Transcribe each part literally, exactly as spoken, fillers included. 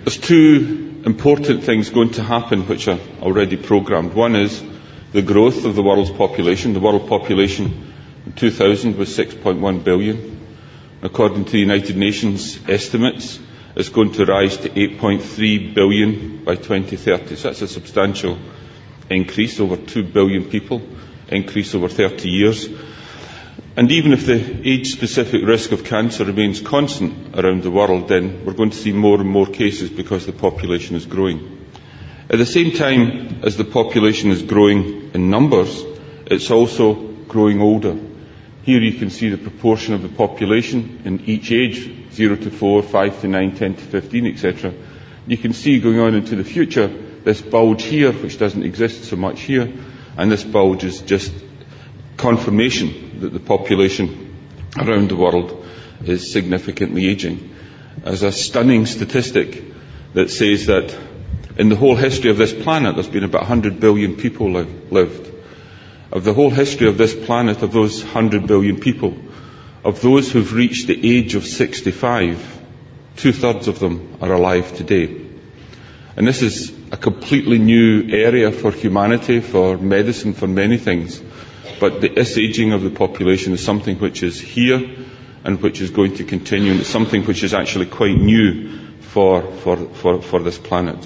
There's two important things going to happen which are already programmed. One is the growth of the world's population. The world population in two thousand was six point one billion. According to the United Nations estimates, it's going to rise to eight point three billion by twenty thirty. So that's a substantial increase, over two billion people, increase over thirty years. And even if the age-specific risk of cancer remains constant around the world, then we're going to see more and more cases because the population is growing. At the same time as the population is growing in numbers, it's also growing older. Here you can see the proportion of the population in each age, zero to four, five to nine, ten to fifteen, et cetera. You can see going on into the future, this bulge here, which doesn't exist so much here, and this bulge is just confirmation that the population around the world is significantly aging. There's a stunning statistic that says that in the whole history of this planet, there's been about one hundred billion people li- lived. Of the whole history of this planet, of those one hundred billion people, of those who've reached the age of sixty-five, two-thirds of them are alive today. And this is a completely new area for humanity, for medicine, for many things. But this ageing of the population is something which is here and which is going to continue, and it's something which is actually quite new for, for, for, for this planet.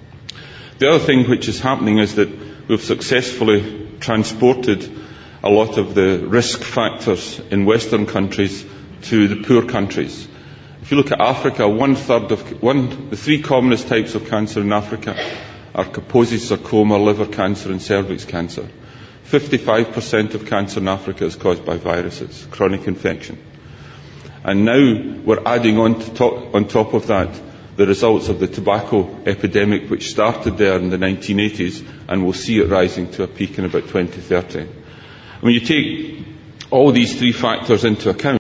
The other thing which is happening is that we've successfully transported a lot of the risk factors in Western countries to the poor countries. If you look at Africa, one third of one, the three commonest types of cancer in Africa are Kaposi sarcoma, liver cancer, and cervix cancer. fifty-five percent of cancer in Africa is caused by viruses, chronic infection. And now we're adding on, to top, on top of that the results of the tobacco epidemic, which started there in the nineteen eighties, and we'll see it rising to a peak in about twenty thirty. When you take all these three factors into account,